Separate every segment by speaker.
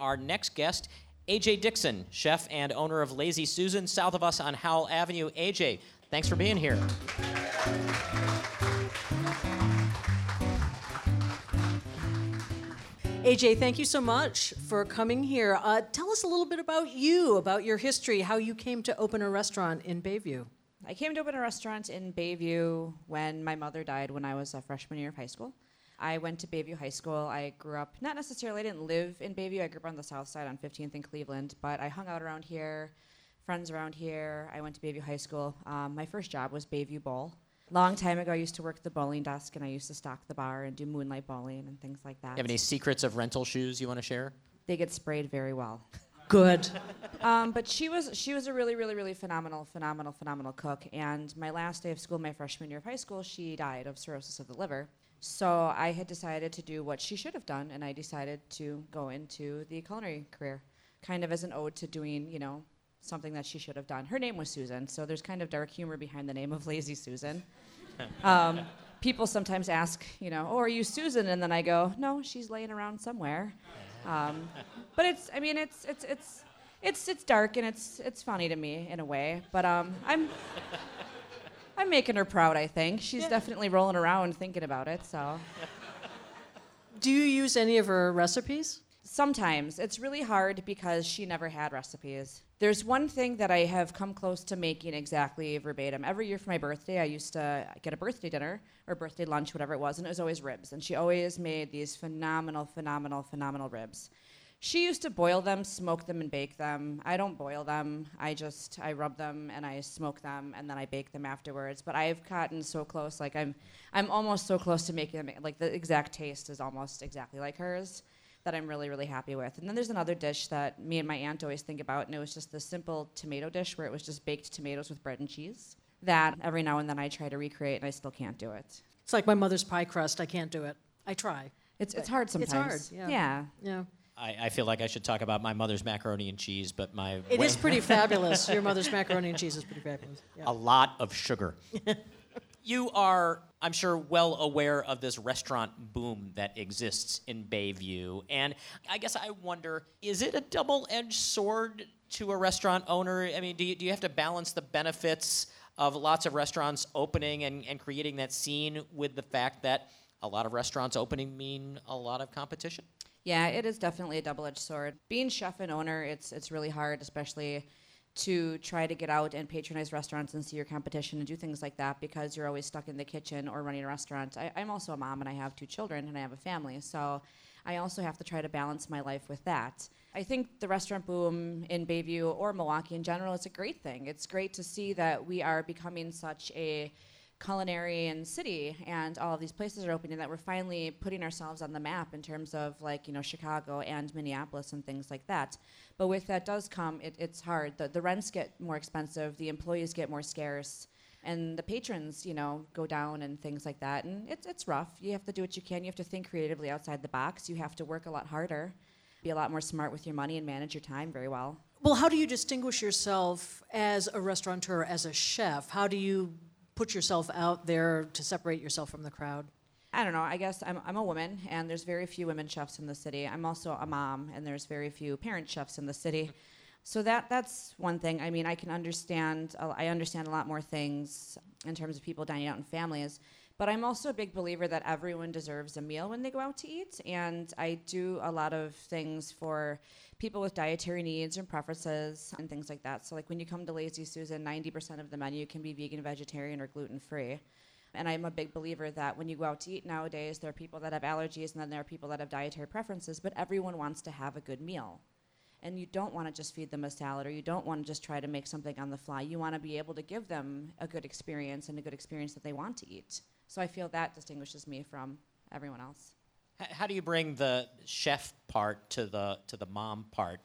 Speaker 1: our next guest, AJ Dixon, chef and owner of Lazy Susan, south of us on Howell Avenue. AJ, thanks for being here.
Speaker 2: AJ, thank you so much for coming here. Tell us a little bit about you, about your history, how you came to open a restaurant in Bayview.
Speaker 3: I came to open a restaurant in Bayview when my mother died when I was a freshman year of high school. I went to Bayview High School. I grew up, not necessarily, I didn't live in Bayview. I grew up on the south side on 15th and Cleveland, but I hung out around here, friends around here. I went to Bayview High School. My first job was Bayview Bowl. Long time ago, I used to work the bowling desk, and I used to stock the bar and do moonlight bowling and things like that.
Speaker 1: You have any secrets of rental shoes you want to share?
Speaker 3: They get sprayed very well.
Speaker 2: Good.
Speaker 3: But she was a really, really, really phenomenal cook. And my last day of school, my freshman year of high school, she died of cirrhosis of the liver. So I had decided to do what she should have done, and I decided to go into the culinary career, kind of as an ode to doing, something that she should have done. Her name was Susan, so there's kind of dark humor behind the name of Lazy Susan. People sometimes ask, oh, are you Susan? And then I go, no, she's laying around somewhere. But it's dark and it's funny to me in a way. But I'm making her proud, I think. She's definitely rolling around thinking about it. So.
Speaker 2: Do you use any of her recipes?
Speaker 3: Sometimes. It's really hard because she never had recipes. There's one thing that I have come close to making exactly verbatim. Every year for my birthday, I used to get a birthday dinner or birthday lunch, whatever it was, and it was always ribs. And she always made these phenomenal ribs. She used to boil them, smoke them, and bake them. I don't boil them. I rub them and I smoke them and then I bake them afterwards. But I've gotten so close, like I'm almost so close to making them, like the exact taste is almost exactly like hers, that I'm really, really happy with. And then there's another dish that me and my aunt always think about, and it was just this simple tomato dish where it was just baked tomatoes with bread and cheese. That every now and then I try to recreate, and I still can't do it.
Speaker 2: It's like my mother's pie crust. I can't do it. I try.
Speaker 3: It's hard sometimes.
Speaker 2: It's hard, yeah.
Speaker 1: I feel like I should talk about my mother's macaroni and cheese, but
Speaker 2: It is pretty fabulous. Your mother's macaroni and cheese is pretty fabulous. Yeah.
Speaker 1: A lot of sugar. You are, I'm sure, well aware of this restaurant boom that exists in Bayview. And I guess I wonder, is it a double-edged sword to a restaurant owner? I mean, do you have to balance the benefits of lots of restaurants opening and creating that scene with the fact that a lot of restaurants opening mean a lot of competition?
Speaker 3: Yeah, it is definitely a double-edged sword. Being chef and owner, it's really hard, especially to try to get out and patronize restaurants and see your competition and do things like that because you're always stuck in the kitchen or running a restaurant. I'm also a mom and I have 2 children and I have a family, so I also have to try to balance my life with that. I think the restaurant boom in Bayview or Milwaukee in general is a great thing. It's great to see that we are becoming such a culinary and city and all of these places are opening that we're finally putting ourselves on the map in terms of Chicago and Minneapolis and things like that. But with that does come, it's hard. The rents get more expensive, the employees get more scarce, and the patrons, go down and things like that. And it's rough. You have to do what you can. You have to think creatively outside the box. You have to work a lot harder, be a lot more smart with your money and manage your time very well.
Speaker 2: Well, how do you distinguish yourself as a restaurateur, as a chef? How do you put yourself out there to separate yourself from the crowd?
Speaker 3: I don't know. I guess I'm a woman, and there's very few women chefs in the city. I'm also a mom, and there's very few parent chefs in the city. So that's one thing. I mean, I understand a lot more things in terms of people dining out in families, but I'm also a big believer that everyone deserves a meal when they go out to eat, and I do a lot of things for people with dietary needs and preferences and things like that. So when you come to Lazy Susan, 90% of the menu can be vegan, vegetarian, or gluten-free. And I'm a big believer that when you go out to eat nowadays, there are people that have allergies and then there are people that have dietary preferences, but everyone wants to have a good meal. And you don't want to just feed them a salad or you don't want to just try to make something on the fly. You want to be able to give them a good experience and a good experience that they want to eat. So I feel that distinguishes me from everyone else.
Speaker 1: How do you bring the chef part to the mom part?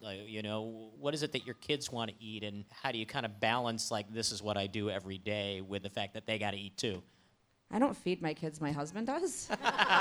Speaker 1: What is it that your kids want to eat, and how do you kind of balance this is what I do every day with the fact that they got to eat too?
Speaker 3: I don't feed my kids. My husband does.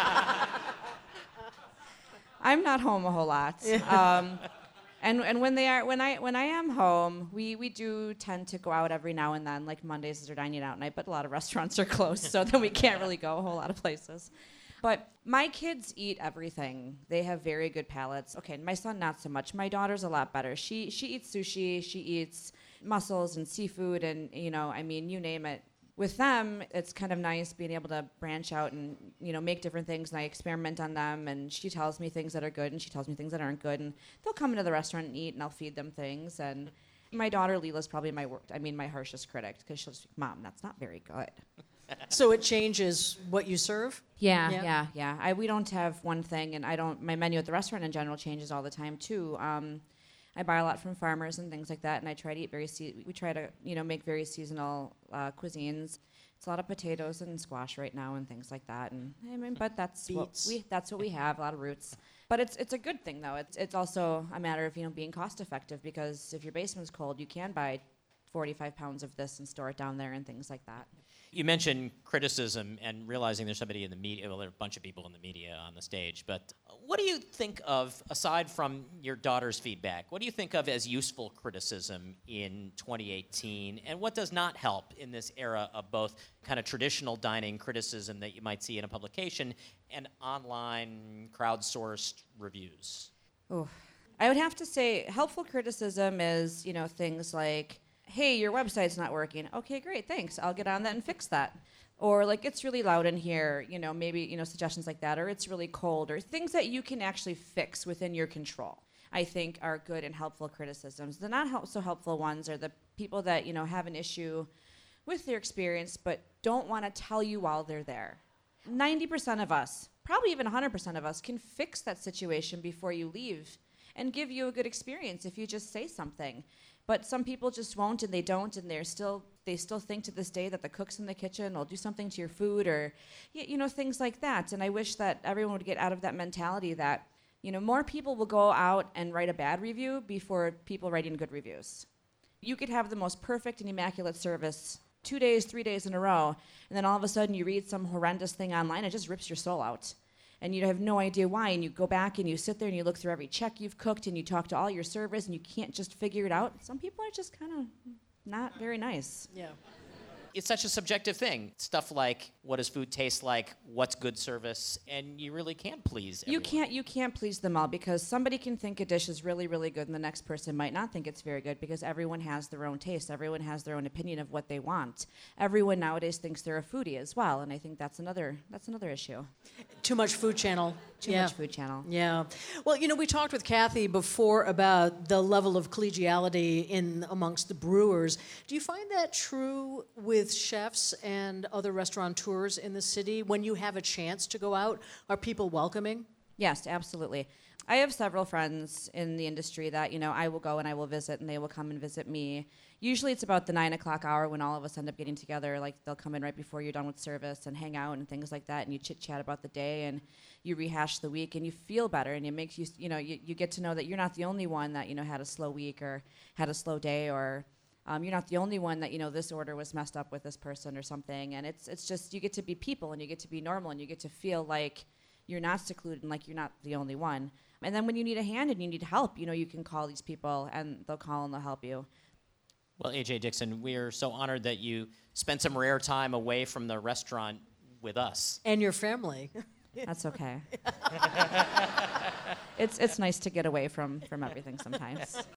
Speaker 3: I'm not home a whole lot. And when I am home, we do tend to go out every now and then. Like Mondays is our dining out night, but a lot of restaurants are closed, so then we can't really go a whole lot of places. But my kids eat everything. They have very good palates. Okay, my son not so much. My daughter's a lot better. She eats sushi, she eats mussels and seafood and, I mean, you name it. With them, it's kind of nice being able to branch out and, make different things, and I experiment on them, and she tells me things that are good, and she tells me things that aren't good, and they'll come into the restaurant and eat, and I'll feed them things, and my daughter, Leela's probably my harshest critic, because she'll just be, Mom, that's not very good.
Speaker 2: So it changes what you serve?
Speaker 3: Yeah. We don't have one thing, and my menu at the restaurant in general changes all the time, too. I buy a lot from farmers and things like that, and I try to eat we try to, make very seasonal cuisines. It's a lot of potatoes and squash right now and things like that, and but that's what we have, a lot of roots. But it's a good thing though. It's also a matter of being cost effective, because if your basement's cold, you can buy 45 pounds of this and store it down there and things like that.
Speaker 1: You mentioned criticism and realizing there's somebody in the media, well, there are a bunch of people in the media on the stage, but what do you think of, aside from your daughter's feedback, what do you think of as useful criticism in 2018, and what does not help in this era of both kind of traditional dining criticism that you might see in a publication and online crowdsourced reviews?
Speaker 3: Oh, I would have to say helpful criticism is, things like, hey, your website's not working. Okay, great, thanks. I'll get on that and fix that. Or like, it's really loud in here, maybe, suggestions like that, or it's really cold, or things that you can actually fix within your control, I think are good and helpful criticisms. The not so helpful ones are the people that, have an issue with their experience but don't want to tell you while they're there. 90% of us, probably even 100% of us, can fix that situation before you leave and give you a good experience if you just say something. But some people just won't, and they don't, and they still think to this day that the cooks in the kitchen will do something to your food, or things like that. And I wish that everyone would get out of that mentality that more people will go out and write a bad review before people writing good reviews. You could have the most perfect and immaculate service 2 days, 3 days in a row, and then all of a sudden you read some horrendous thing online, it just rips your soul out. And you have no idea why, and you go back and you sit there and you look through every check you've cooked and you talk to all your servers and you can't just figure it out. Some people are just kind of not very nice.
Speaker 2: Yeah.
Speaker 1: It's such a subjective thing. Stuff like, what does food taste like? What's good service? And you really can't please everyone.
Speaker 3: You can't please them all, because somebody can think a dish is really, really good and the next person might not think it's very good, because everyone has their own taste. Everyone has their own opinion of what they want. Everyone nowadays thinks they're a foodie as well, and I think that's another issue.
Speaker 2: Too much Food Channel.
Speaker 3: Too much Food Channel.
Speaker 2: Yeah. Well, we talked with Kathy before about the level of collegiality in amongst the brewers. Do you find that true with chefs and other restaurateurs in the city? When you have a chance to go out, are people welcoming?
Speaker 3: Yes, absolutely. I have several friends in the industry that, I will go and I will visit, and they will come and visit me. Usually it's about the 9 o'clock hour when all of us end up getting together. Like, they'll come in right before you're done with service and hang out and things like that, and you chit-chat about the day, and you rehash the week, and you feel better, and it makes you, you get to know that you're not the only one that, had a slow week or had a slow day, or you're not the only one that, this order was messed up with this person or something. And it's just, you get to be people, and you get to be normal, and you get to feel like you're not secluded and like you're not the only one. And then when you need a hand and you need help, you can call these people, and they'll call and they'll help you.
Speaker 1: Well, A.J. Dixon, we're so honored that you spent some rare time away from the restaurant with us.
Speaker 2: And your family.
Speaker 3: That's okay. It's nice to get away from everything sometimes.